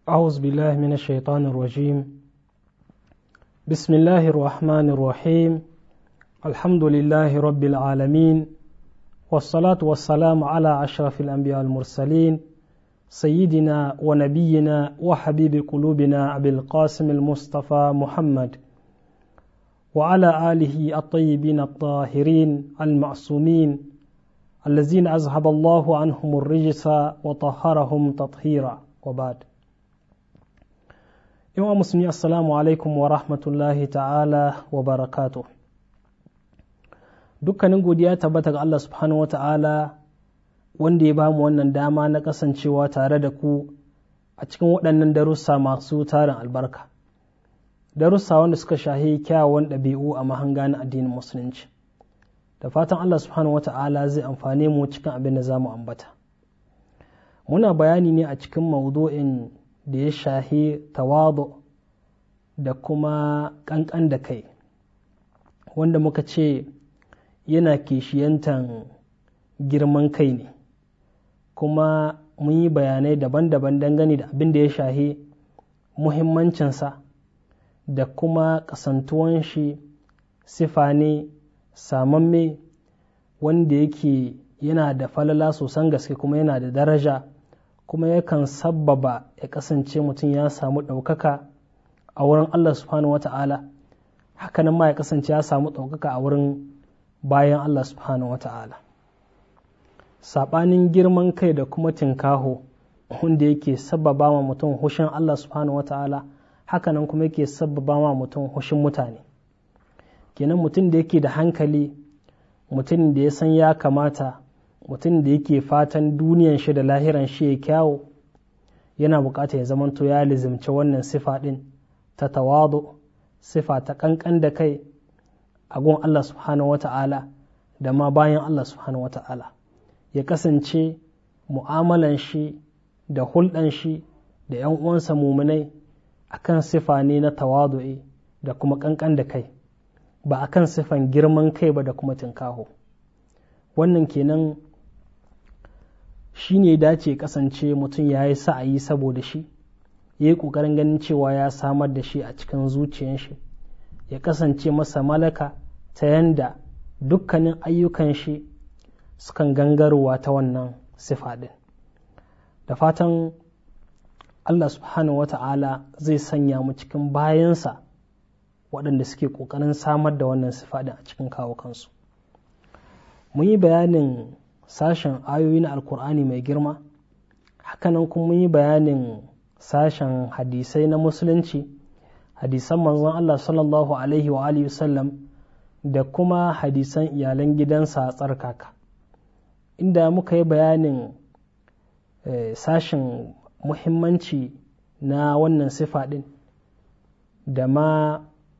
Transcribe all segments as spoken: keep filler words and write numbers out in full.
أعوذ بالله من الشيطان الرجيم. بسم الله الرحمن الرحيم. الحمد لله رب العالمين، والصلاة والسلام على أشرف الأنبياء المرسلين سيدنا ونبينا وحبيب قلوبنا أبي القاسم المصطفى محمد وعلى آله الطيبين الطاهرين المعصومين الذين أذهب الله عنهم الرجس وطهرهم تطهيرا، وبعد. yawan musulmi, assalamu alaikum wa rahmatullahi ta'ala wa barakatuh. Dukkanin godiya tabbata ga Allah subhanahu wa ta'ala wanda ya bamu wannan dama na kasancewa tare da ku a cikin waɗannan darussa masu tarin albarka, darussa wanda suka shahi kyawawan ɗabi'u a mahanga na addinin musulunci. Da fatan Allah subhanahu wa ta'ala zai amfane mu cikin abin da za mu ambata. Muna bayani ne a cikin maudu'in da ya shahi tawadu da kuma ƙanƙan da kai, wanda muka ce yana kishiyantan girman kai ne, kuma mun yi bayanai daban-daban dangane da abin da ya shahi muhimmancinsa da kuma kasantuwan shi sifa ne samamme wanda yake yana da falala sosan gaske kuma yana da daraja, kuma yakan sabbaba ya kasance mutum ya samu ɗaukaka a wurin Allah subhanahu wa ta'ala, hakanan ma ya kasance ya samu ɗaukaka a wurin bayan Allah subhanahu wa ta'ala. Saɓanin girman kai da kuma tinkaho wanda yake sabbaba ma mutum hushin Allah subhanahu wa ta'ala, hakanan kuma yake sabbaba ma mutum hushin mutane. Kenan mutum da yake da hankali, mutum da ya san ya kamata, mutum da yake fatan duniyan shi da lahiran shi ya kyawo, yana bukata ya zamanto ya lizimci wannan sifa din ta tawadu, sifa ta kankan da kai a gun Allah subhanahu wata'ala da ma bayan Allah subhanahu wata'ala. Ya kasance mu'amalan shi da hulɗan shi da ‘yan uwansa muminai akan sifa ne na tawadu'i da kuma kankan da kai, ba akan sifan girman kai ba da kuma tinkaho. Wannan kenan shi ne dace kasance mutum ya yi sa'ayi saboda shi, ya yi ƙoƙarin ganin cewa ya samar da shi a cikin zuciyar shi, ya kasance masa malaka ta yanda dukkanin ayyukan shi sukan gangarowa ta wannan sifa ɗin. Da fatan Allah subhanahu wa ta'ala zai sanya mu cikin bayansa waɗanda suke ƙoƙarin samar da wannan sifa ɗin a cikin kawo kansu. Mun yi bayanin sashen ayoyi na alkur'ani mai girma, hakanan kuma mun yi bayanin sashen hadisai na musulunci, hadisan manzon Allah sallallahu alaihi wa alihi wasallam da kuma hadisan iyalan gidansa tsarkaka, inda muka yi bayanin eh, sashen muhimmanci na wannan sifa ɗin da ma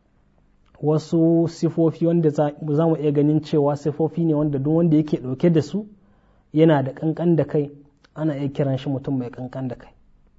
wasu sifofi wanda za mu iya ganin cewa sifofi ne wanda duk wanda yake ɗauke da su yana da ƙanƙan da kai, ana iya kiran shi mutum mai ƙanƙan da kai.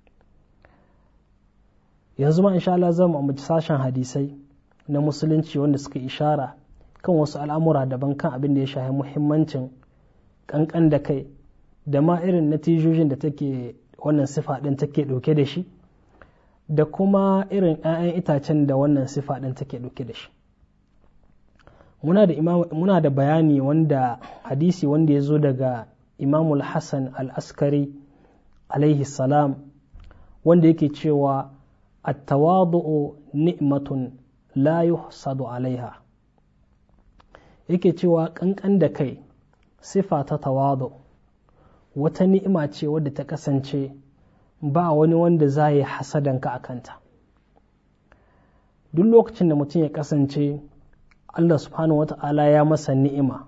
Yanzu ma insha Allah za mu ambaci sashen hadisai na musulunci wanda suka ishara kan wasu al'amura daban kan abin da ya shafi muhimmancin ƙanƙan da kai da ma irin natijojin da take wannan sifa ɗin take ɗauke da shi, da kuma irin ‘ya'yan itacen da wannan sifa ɗin take ɗauke da shi. Muna da, muna da bayani wanda hadisi wanda ya zo daga Imamul Hassan al-Askari alaihi salam, wanda yake cewa at-tawadu'u ni'matun la yuhsadu alaiha. Yake cewa ƙanƙan da kai, sifa ta tawadu, wata ni'ima ce wadda ta kasance ba wani wanda za yi hasadanka a kanta. Duk lokacin da mutum ya kasance Allah subhanahu wata'ala ya masa ni'ima,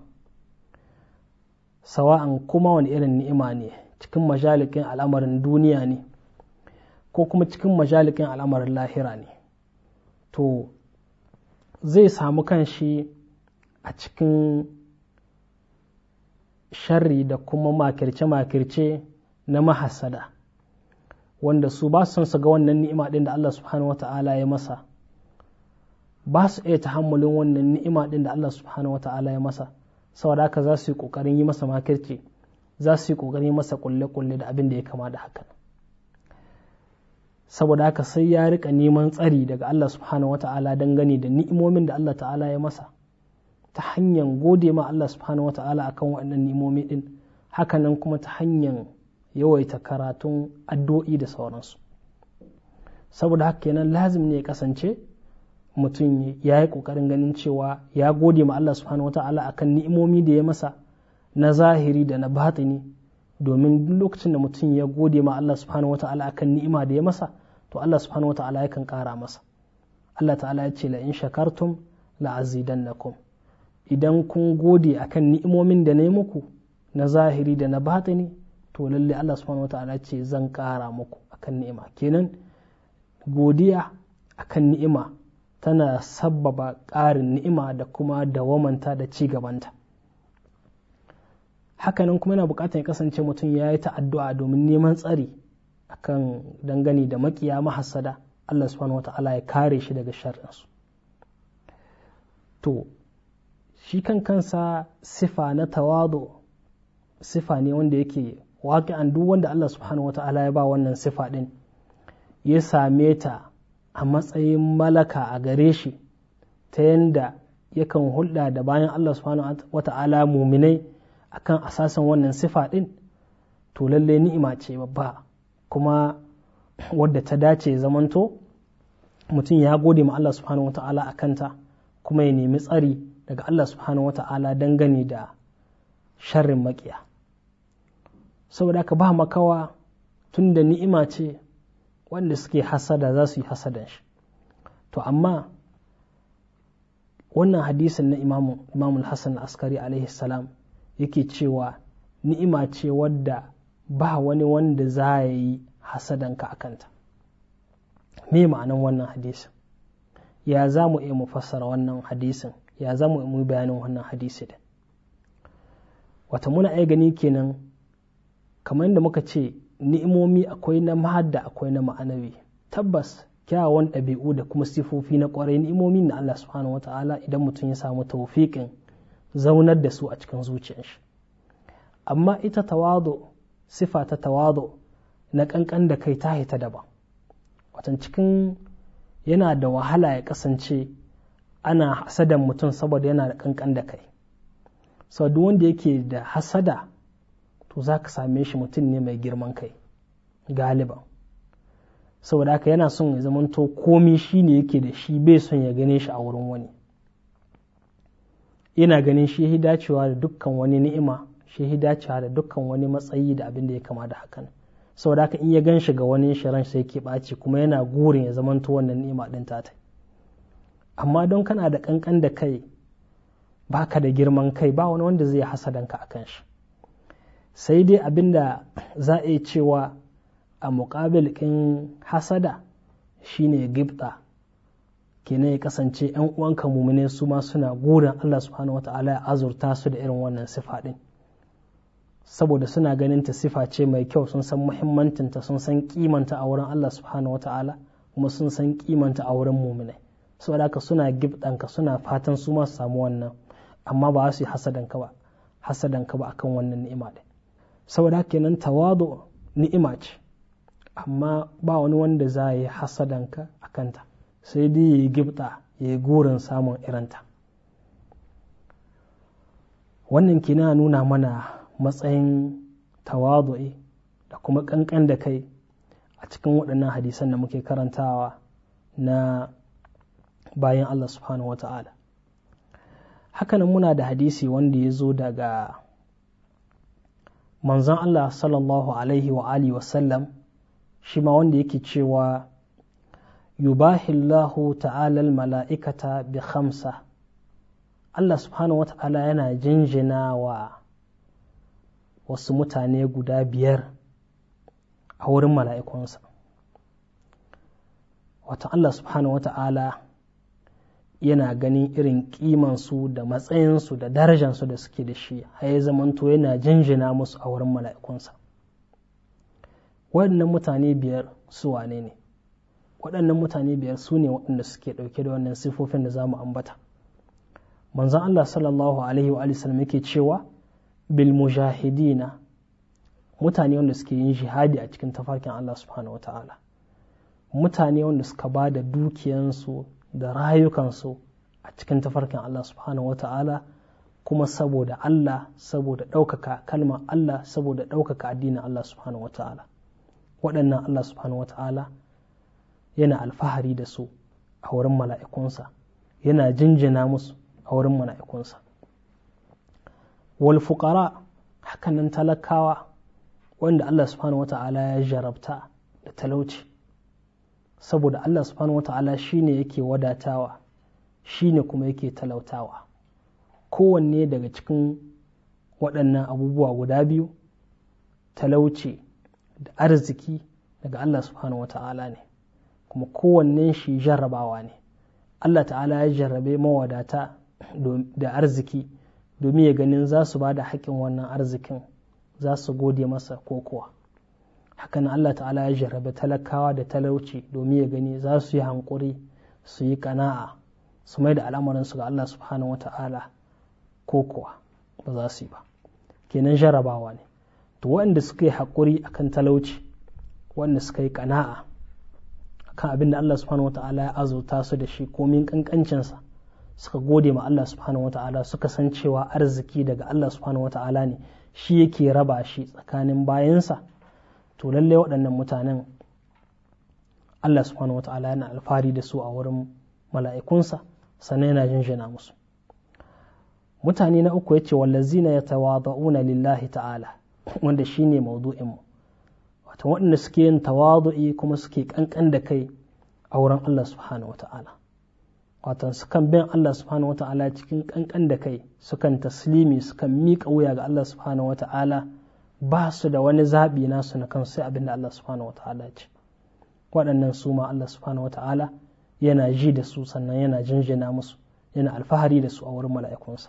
sawa'an kuma wani irin ni'ima ne, cikin majalikin al'amarin duniya ne ko kuma cikin majalikin al'amarin lahira ne, to zai samu kanshi a cikin sharri da kuma makirce-makirce na mahasada, wanda su ba su son su ga wannan ni'ima ɗin da Allah subhanahu wa ta'ala ya masa, ba su iya tahammulin wannan ni'ima ɗin da Allah subhanahu wa ta'ala ya masa, saboda haka za su yi ƙoƙarin yi masa makirci, za su yi ƙoƙarin yi masa ƙulle-ƙulle da abin da ya kama da haka. saboda haka sai ya rika neman tsari daga Allah subhanahu wata'ala dangane da ni'imomin da Allah ta'ala ya masa ta hanyar gode ma Allah subhanahu wata'ala akan waɗannan ni'imomi din, hakanan kuma ta hanyar yawaita karatun addu'o'i da sauransu. Saboda haka kenan lazim ne ya kasance mutum ya yi ƙoƙarin ganin cewa ya gode ma Allah subhanahu wata'ala akan ni'imomi da ya masa na zahiri da na batini, domin duk lokacin da mutum ya gode ma Allah subhanahu wata'ala akan ni'ima da ya masa, to Allah subhanahu wata'ala yakan ƙara masa. Allah ta'ala ya ce la in shakartum la azidannakum, idan kun gode akan ni'imomin da na yi muku na zahiri da na batini, to lalle Allah subhanahu wata'ala ce zan ƙara muku akan ni'ima. Kenan godiya akan ni'ima tana sabbaba ƙarin ni'ima da kuma dawamanta da ci gabanta. Hakanan kuma yana buƙatar ya kasance mutum ya yi ta addu'a domin neman tsari akan dangane da makiya mahassada, Allah subhanahu wata'ala ya kare shi daga sharrinsu. To shi kan kansa sifa na tawadu sifa ne wanda yake waƙi'an duk wanda Allah subhanahu wata'ala ya ba wannan sifa ɗin ya same ta a matsayin malaka a gare shi, ta yanda yakan hulɗa da bayan Allah subhanahu wata'ala muminai akan asasin wannan sifa ɗin, to lallai ni'ima ce babba kuma wadda ta dace zamanto mutum ya gode ma Allah subhanahu wata'ala a kanta, kuma ya nemi tsari daga Allah subhanahu wata'ala dangane da sharrin makiya. Saboda haka ba makawa tun da ni'ima ce wanda suke hasada za su yi hasadan shi. To amma wannan hadisin na Imam Hassan al-Askari alaihi salam yake cewa ni'ima ce wadda ba wani wanda za ya yi hasadanka a kanta. Me ma'anan wannan hadisin? Ya za mu iya mu fassara wannan hadisin? Ya za mu yi bayanin wannan hadisi din? Wata muna iya gani kenan kamar yadda muka ce ni'imomi akwai na mahadda akwai na ma'anawi. Tabbas kyawawan ɗabi'u da kuma sifofi na ƙwarai ni'imomin na Allah subhanahu wata'ala idan mutum ya samu tawfiqin zaunar da su a cikin zuciyar shi. Amma ita tawadu, sifa ta tawadu na ƙanƙan da kai ta hita daban. Watan cikin yana da wahala ya kasance ana hasadan mutum saboda yana da ƙanƙan da kai. Sau duk wanda yake da hasada to za ka same shi mutum ne mai girman kai galiban. Saboda haka yana son ya zamanto komi shi ne yake da shi, bai son ya gane shi a wurin wani. Yana ganin shi ya dacewa da dukkan wani ni'ima, shi ya dacewa da dukkan wani matsayi da abin da ya kama da hakan. Saboda haka in ya gan shi ga wani shirin sai ke ɓaci, kuma yana gurin ya zamanto wannan ni'ima ɗin ta ta. Amma don kana da ƙanƙan da kai, baka da girman kai, ba wani wanda zai hasadanka a kan shi. Sai dai abin da za a yi cewa a muƙabil ɗin hasada shine gibta, kenan ya kasance ‘yan uwanka mumine su ma suna gurin Allah subhanahu wata'ala ya azurta su da irin wannan sifa ɗin, saboda suna ganin ta sifa ce mai kyau, sun san muhimmancinta, sun san kimanta a wurin Allah subhanahu wata'ala, kuma sun san kimanta a wurin mumine. Saboda haka suna gibtanka, suna fatan su ma su samu wannan, amma ba su yi hasadanka ba hasadanka ba akan wannan ni'ima ɗin. Saboda haka kenan tawadu ni'ima ce, amma ba wani wanda za a yi hasadanka a kanta, sai dai ya yi gibta, ya yi gurin samun irinta. Wannan kina nuna mana matsayin tawadu'i da kuma ƙanƙan da kai a cikin waɗannan hadisan da muke karantawa na bayan Allah subhanahu wa ta'ala. Hakanan muna da hadisi wanda ya zo daga manzon Allah sallallahu alaihi wa alihi wasallam, shi ma wanda yake cewa yubahillahu ta'ala mala'ikata bi khamsa, Allah subhanahu wa ta'ala yana jinjina wa wasu mutane guda biyar a wurin mala'ikunsa. Wata Allah subhanahu wa ta'ala yana ganin irin kimansu da matsayinsu da darajansu da suke da shi, har ya zamanto yana jinjina musu a wurin mala'ikunsa. Waɗannan mutane biyar su wane ne? Waɗannan mutane biyar su ne waɗanda suke ɗauke da wannan sifofin da za mu ambata. Manzon Allah sallallahu alaihi wa sallam yake cewa bil mujahidina, mutane wanda suke yin jihadi a cikin tafarkin Allah subhanahu wa ta'ala. mutane wanda suka ba da dukiyansu da rayukansu a cikin tafarkin Allah subhanahu wa ta'ala, kuma saboda Allah, saboda ɗaukaka kalmar Allah, saboda ɗaukaka addinin Allah subhanahu wa ta'ala. Waɗannan Allah subhanahu wa ta'ala yana alfahari da su a wurin mala'ikunsa, yana jinjina musu a wurin mala'ikunsa. Wal fuqara, hakanan talakawa wanda Allah subhanahu wa ta'ala ya jarabta da talauci, saboda Allah subhanahu wa ta'ala shi ne yake wadatawa, shi ne kuma yake talautawa. Kowanne daga cikin waɗannan abubuwa guda biyu, talauci da arziki, daga Allah subhanahu wa ta'ala ne, kuma kowannen shi jarrabawa ne. Allah ta'ala ya jarrabe mawadata da arziki domin ya ganin za su ba da haƙƙin wannan arzikin, za su gode masa ko kuwa. Hakan Allah ta'ala ya jarrabe talakawa da talauci domin ya gani za su yi hankuri, su yi kana'a, su mai da al'amuransu ga Allah subhanahu wa ta'ala ko kuwa ba za su yi ba. Kenan jarrabawa ne. To waɗanda suka yi haƙuri akan talauci, waɗanda suka yi kana'a akan abin da Allah subhanahu wa ta'ala ya azurta su da shi komin ƙanƙancinsa, suka gode ma Allah subhanahu wa ta'ala, suka san cewa arziki daga Allah subhanahu wa ta'ala ne, shi yake raba shi tsakanin bayansa, to lallai waɗannan mutanen Allah subhanahu wa ta'ala yana alfahari da su a wurin mala'ikunsa, sannan yana jinjina musu. Mutane na uku yace wallazina yatawada'una lillahi ta'ala, wanda shine maudu'in mu. Wato waɗanda suke yin tawadu'i kuma suke kankan da kai a wurin Allah subhanahu wa ta'ala. Wato sukan bin Allah subhanahu wa ta'ala cikin kankan da kai, sukan taslimi, sukan miƙa wuya ga Allah subhanahu wa ta'ala, ba su da wani zaɓi nasu na kansu sai abin da Allah subhanahu wa ta'ala ce. Waɗannan su ma Allah subhanahu wa ta'ala yana ji da su, sannan yana jinjina musu, yana alfahari da su a wurin mala'ikunsa.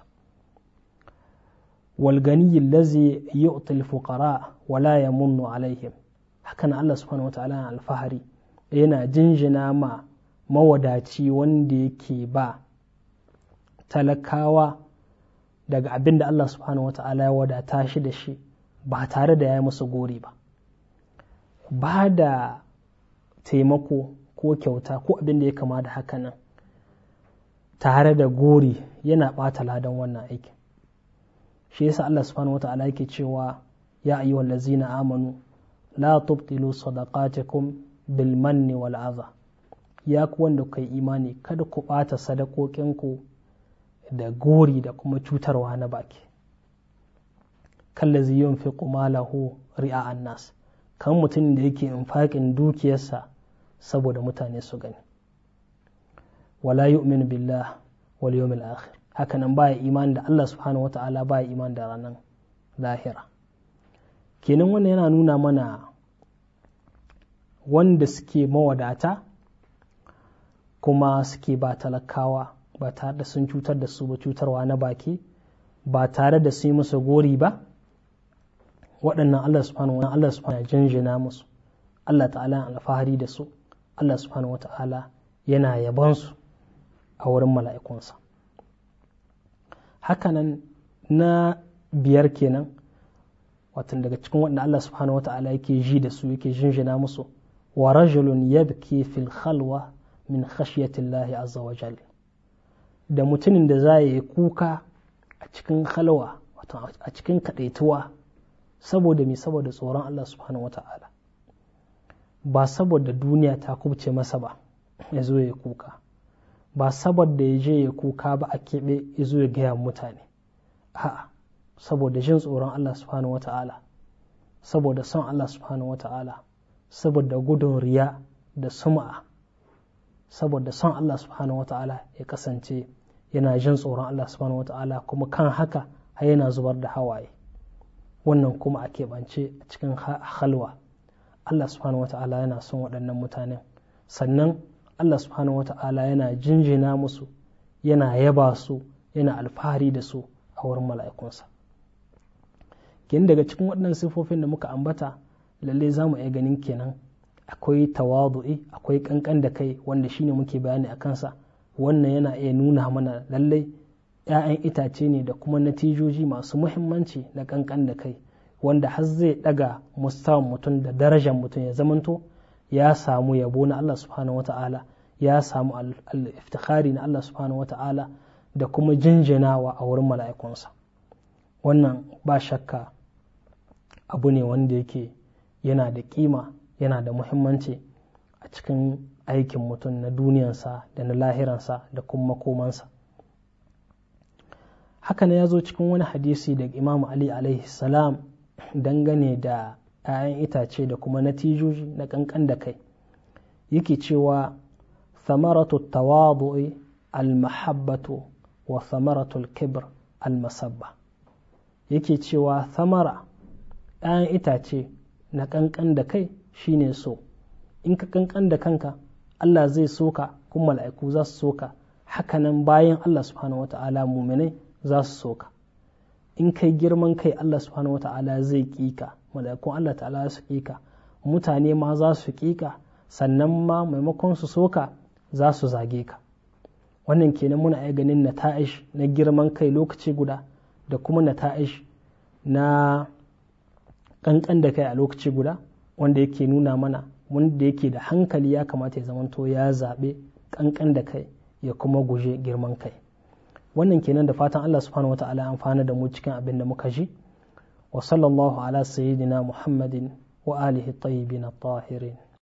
Wal ganiyyi allazi yu'ti al-fuqara wa la yamunnu alaihim, hakan Allah subhanahu wa ta'ala yana alfahari, yana jinjina ma mawadaci wanda yake ba talakawa daga abin da Allah subhanahu wa ta'ala ya wadata shi da shi, ba tare da ya yi musu gori ba. Ba da taimako ko kyauta ko abin da ya kama da haka nan tare da gori yana ɓata ladan wannan aikin. Shi yasa Allah subhanahu wa ta'ala yake cewa ya ayyuhal ladzina amanu la tubtilu sadaqatikum bil manni wal adha, ya ku wanda kai imani kada ku ɓata sadakokinku da gori da kuma cutarwa na baki. Kallazi yunfiqu malahu ri'a'an nas, kan mutum da yake infaƙin dukiyarsa saboda mutane su gani. Wala yu'minu billah wal yawmil akhir, haka nan baya imani da Allah subhanahu wata'ala, baya imani da ranar lahira. Kenan wannan yana nuna mana wanda suke mawadata kuma suke ba talakawa ba tare da sun cutar da su ba cutarwa na baki, ba tare da su yi musu gori ba, waɗannan Allah subhanahu wa ta'ala subhanahu jinjina musu, Allah ta'ala yana alfahari da su, Allah subhanahu wa ta'ala yana yabon su a wurin mala'ikunsa. Hakanan na biyar kenan, watan daga cikin waɗanda Allah subhanahu wa ta'ala yake ji da su, yake jinjina musu, wa rajulun yabki fil khalwa min khashyatillahi azza wa jal, da mutumin da za yi kuka a cikin khalwa, wato a cikin kadaituwa, saboda mi saboda tsoron Allah subhanahu wa ta'ala, ba saboda duniya ta kubce masa ba ya zo ya kuka, ba saboda ya je ya kuka ba a keɓe ya zo ya gaya mutane, a'a saboda jin tsoron Allah subhanahu wa ta'ala, saboda son Allah subhanahu wa ta'ala, saboda gudun riya da sum'a, saboda son Allah subhanahu wa ta'ala ya kasance yana jin tsoron Allah subhanahu wa ta'ala, kuma kan haka har yana zubar da hawaye. Wannan kuma a keɓance a cikin halwa. Allah subhanahu wa ta'ala yana son waɗannan mutanen, sannan Allah subhanahu wa ta'ala yana jinjina musu, yana yaba su, yana alfahari da su a wurin mala'ikunsa. Kin daga cikin waɗannan sifofin da muka ambata, lalle za mu iya ganin kenan akwai tawadu'i, akwai kankan da kai, wanda shine muke bayani a kansa. Wannan yana iya nuna mana lalle ‘ya'yan itace ne da kuma natijoji masu muhimmanci na kankan da kai, wanda har zai ɗaga mustawan mutum da darajar mutum, ya zamanto ya samu yabo na Allah subhanahu wata'ala, ya samu al-iftikhari na Allah subhanahu wata'ala da kuma jinjinawa a wurin mala'ikunsa. Wannan ba shakka abu ne wanda yake yana da kima, yana da muhimmanci a cikin aikin mutum na duniyansa da na lahiransa da kuma makomansa. Haka ne ya zo cikin wani hadisi daga Imam Ali alaihi salam dangane da ‘ya'yan itace da kuma natijoji na ƙanƙan da kai, yake cewa samaratu tawadu'i al-mahabbatu wa samaratu al-kibr al-masabba. Yake cewa samara ‘ya'yan itace na ƙanƙan da kai shine so. In ka ƙanƙan da kanka, Allah zai soka kuma mala'iku za su soka, hakanan bayan Allah subhanahu wata'ala muminai za su soka. In kai girman kai, Allah subhanahu wata'ala zai ƙika, mala'ikun Allah ta'ala su ƙika, mutane ma za su ƙika, sannan ma maimakon su soka za su zage ka. Wannan kenan muna iya ganin nata'ish na girman kai lokaci guda da kuma nata'ish na ƙanƙan da kai a lokaci guda, wanda yake nuna mana wanda yake da hankali ya kamata ya zamanto ya zaɓe ƙanƙan da kai ya kuma guje girman kai. Wannan kenan, da fatan Allah subhanahu wata'ala amfana da mu cikin abin da muka ji. Wa sallallahu ala sayyidina Muhammadin wa alihi tayyibin at-tahirin.